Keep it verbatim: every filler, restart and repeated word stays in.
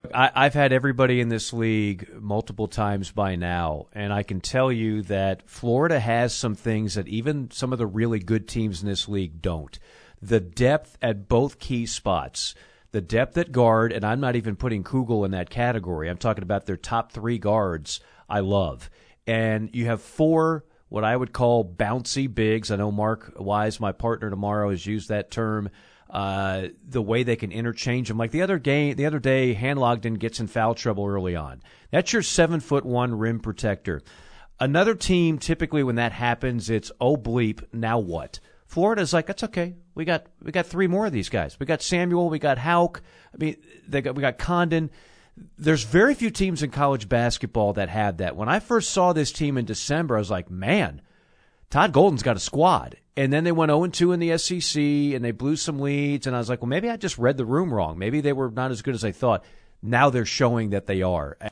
I, I've had everybody in this league multiple times by now, and I can tell you that Florida has some things that even some of the really good teams in this league don't. The depth at both key spots, the depth at guard, and I'm not even putting Kugel in that category. I'm talking about their top three guards I love. And you have four what I would call bouncy bigs. I know Mark Wise, my partner tomorrow, has used that term. Uh, the way they can interchange them. Like the other game, the other day, Hanlogden gets in foul trouble early on. That's your seven foot one rim protector. Another team, typically when that happens, it's, oh bleep, now what? Florida's like, that's okay. We got we got three more of these guys. We got Samuel, we got Hauk. I mean, they got we got Condon. There's very few teams in college basketball that have that. When I first saw this team in December, I was like, man, Todd Golden's got a squad. And then they went oh and two in the S E C, and they blew some leads. And I was like, well, maybe I just read the room wrong. Maybe they were not as good as I thought. Now they're showing that they are.